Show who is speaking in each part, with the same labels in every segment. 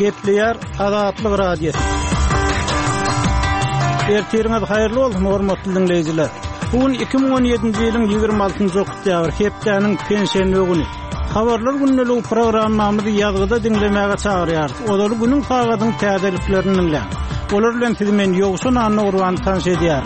Speaker 1: Gepleyer Azatlyk Radiosu. Ertirňiz haýyrly bolsun hormatly dinleýijiler. Bugün 2017-nji ýylyň 26-njy oktýabr, hepdeniň pensiýa güni. Habarlar günlük programmamyzy ýazgyda dinlemäge çagyrýar. Olary günüň sagatyň täzeliklerini dinleýär. Olar bilen sizi men ýogsun anny urwan tanış edýär.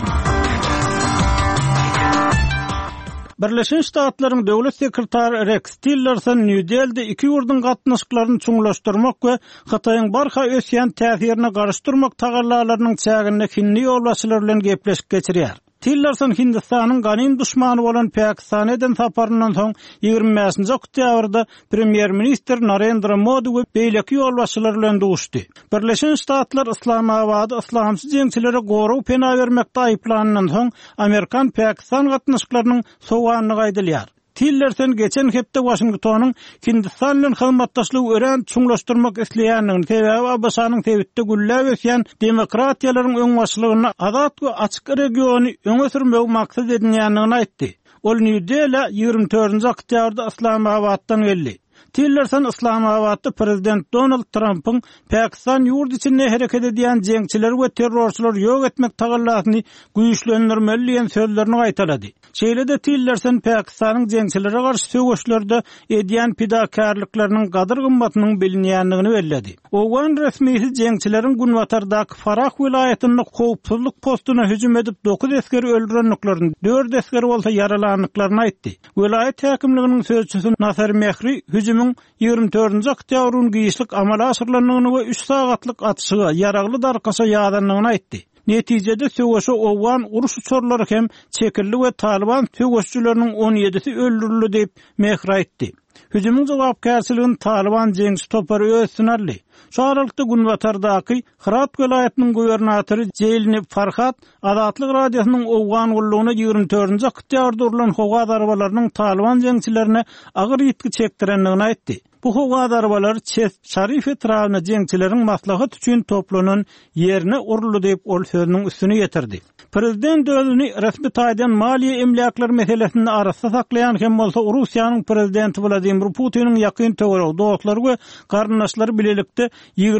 Speaker 1: Birleşen Ştatlaryň döwlet sekretary Rex Tillerson New Delhi'de iki ýurdun gatnaşyklaryny çuňlaşdyrmak we Hataýyň barha ösýän täsirine garaşdyrmak tagallarlarynyň çägine kinli ýolbaşçylar bilen gepleşip geçirýär. Tillerson Hindistanyň ganym duşmany bolan Pakistana eden saparyndan soň 25-nji oktýabrda Premier Minister Narendra Modi we beýleki ýolbaşçylar bilen duşdy. Birleşen Ştatlar Islamabady islamçy jeňçilere goraw pena bermekde aýplanynan soň Amerikan Pakistan gatnaşyklarynyň sowanyny gaýdylýar. Tillerson geçen hepde Washingtonyň Hindistan bilen hyzmatdaşlygy ören çuňlaşdyrmak isleýändigini sebäbi Abbasanyň tebitde güllä ösýän demokratiýalaryň öňbaşlygyny azat we açyk regiony öňe sürmek maksat edilýändigini aýtdy. Ol New Delhi 24-nji oktýabrda Islamabaddan geldi. Tillerson Islamabadda Prezident Donald Trump'ın Pakistan ýurt içinde hereket edýän jeňçiler we terrorçylar ýok etmek tagallatyny güýçlendirmeli diýen sözlerini gaýtalady. Şeýlede Tillerson Pakistanyň jeňçilere garşy söwüşlerde edýän pidakarlyklarynyň gadyr gymmatynyň bilinýändigini bellädi. Owan resmisi jeňçilerin Gunwatardaky Farah vilayatyny howpsuzlyk postuna hüjüm edip 9 eskeri öldürenliklaryny, 4 eskeri bolsa yaralanlyklaryny aýtdy. Vilayat häkimliginiň sözçüsü Nasir Mehri hüjümüň 24-nji oktýabryň giýişlik amala aşyrlandygyny we 3 sagatlyk atışyga yaragly darkasa ýadanlygyny aýtdy. Netijede söwüşe owan uruş uçurlary hem çekildi we Taliban söwüşçüleriniň 17-si öldürildi diýip Mehri aýtdy. Hüjümüň jogapkärçiligini Taliban jeňçi topary öýsün aldy. Şu aralykda Gunwatardaky Herat vilayatynyň gubernatory Jeylni Farhat Azatlyk radiosynyň owgan gullugyna 24-nji oktýabrda urulan howa darabalarynyň Taliban jeňçilerine agyr ýetki çekdirendigini aýtdy. Bu howa darabalary Şarif etrawyna jeňçileriň maslahat üçin toplanan ýerine uruldy diýip ol sözüniň üstüne ýetirdi. Prezident özüni resmi taýdan maliýe emlaklar meselesini arasda saklayan hem bolsa Russiýanyň prezidenti Vladimir Putiniň ýakyn töwerew dostlary we garyndaşlary bilelikde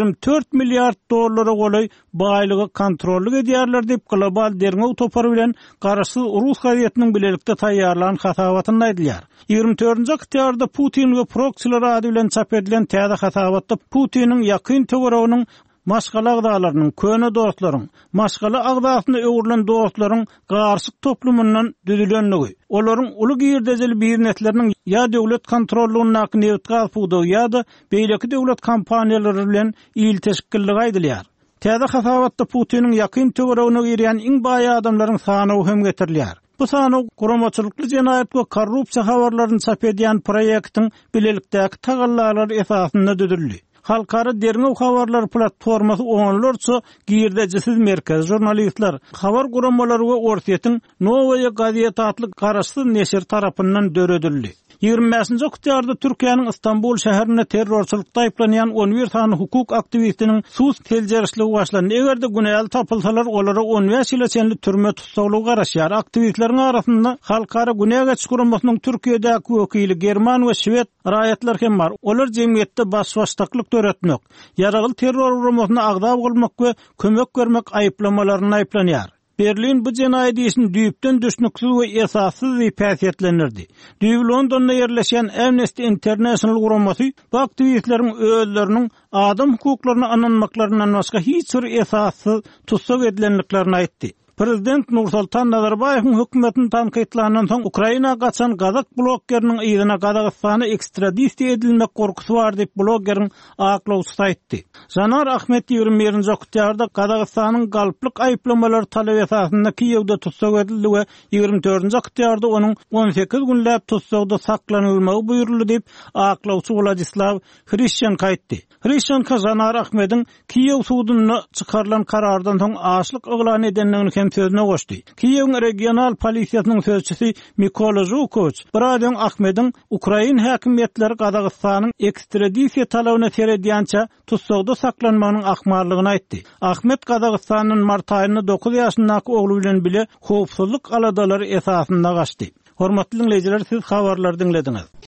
Speaker 1: 24 milliard dollara golay baýlygy kontrolly edýärler diýip global derňew topary bilen garaşy Rus gazetynyň bilelikde taýýarlanan hasabatyny aýdylýar. 24-nji oktýabrda Putin we proksiler ady bilen çap edilen täze hasabatda Putiniň ýakyn töwerewiň maşgala agdalarynyň, köne dostlaryň, maşgala agdasyna öwrülen dostlaryň garşyk toplumyndan düzülenligi, olaryň uly girdejeli birnetleriniň ýa döwlet kontrollugyna newtral pudu ýa-da beýleki döwlet kompaniýalary bilen ýyl teşkilligi aýdylýar. Täze hasabatda Putiniň ýakyn töwerewine girýän iň baý adamlaryň sany hem getirilýär. Bu sany guramaçylykly jenaýat we korrupsiýa habarlaryny çap edýän proýektiň bilelikdäki tagallarlar esasynda düzüldi. Halkara derňew habarlar platformasy oňlarça girdejisiz merkez jurnalistler, habar guramalary we Orsiýetiň Novaya gazeta atly garaşsyz neşir tarapyndan döredildi. 25-nji oktýabrda Türkiýanyň Istanbul şäherine terrorçylykda aýplanýan 11 sany hukuk aktivistiniň sus teljerişligi başlandy. Egerde günäli tapylsalar olara 15 ýyla çenli türme tutsaglygy garaşýar. Aktivistleriň arasynda halkara günäge çykyrmasynyň Türkiýedäki wekili German we Şwed raýatlar hem bar. Olar jemgyýetde başbaşdaklyk töretmek, ýaragyl terror uramasyna agdap bolmak we kömek bermek aýplamalaryny aýplanýar. Berlin bu jenaýat işini düýpden düşnüksiz we esassız diýip häsiýetlendirdi. Düýp Londonda ýerleşen Amnesty International guramasy bu aktivistleriň özleriniň adam hukuklaryny ananmaklarynyň başga hiç bir esassız tutsak edilenliklerini aýtdy. Prezident Nursultan Nazarbayewiň hökümetini tanqidlanan soň Ukraina gaçan gazak bloggeriniň ýygyna Gazagystana ekstradisiýa edilmek gorkusy bar diýip bloggeriň aklawçysy aýtdy. Janar Ahmet 21-nji oktýabrda Gazagystanyň galplyk aýplamalary talap esasynda Kiýewde tutsak edildi we 24-nji oktýabrda onuň 18 günläp tutsakda saklanylmagy buýruldy diýip aklawçy Vladislav Hrishchenko aýtdy. Hrishchenko Janar Ahmediň Kiýew sudyna çykarylan karardan soň aşlyk eglan edenligini sözüne goşdy. Kiýew regional polisiýasynyň sözçüsi Mikola Zhukovich, Bradon Ahmediň Ukraina häkimetleri Gazagystanyň ekstradisiýa talabyna teredýänçe tutsakda saklanmagynyň ahmarlygyny aýtdy. Ahmed Gazagystanyň mart aýynda 9 ýaşyndaky ogly bilen bile howpsuzlyk aladalary esasynda gaçdy. Hormatly dinleýijiler, siz habarlary dinlediňiz.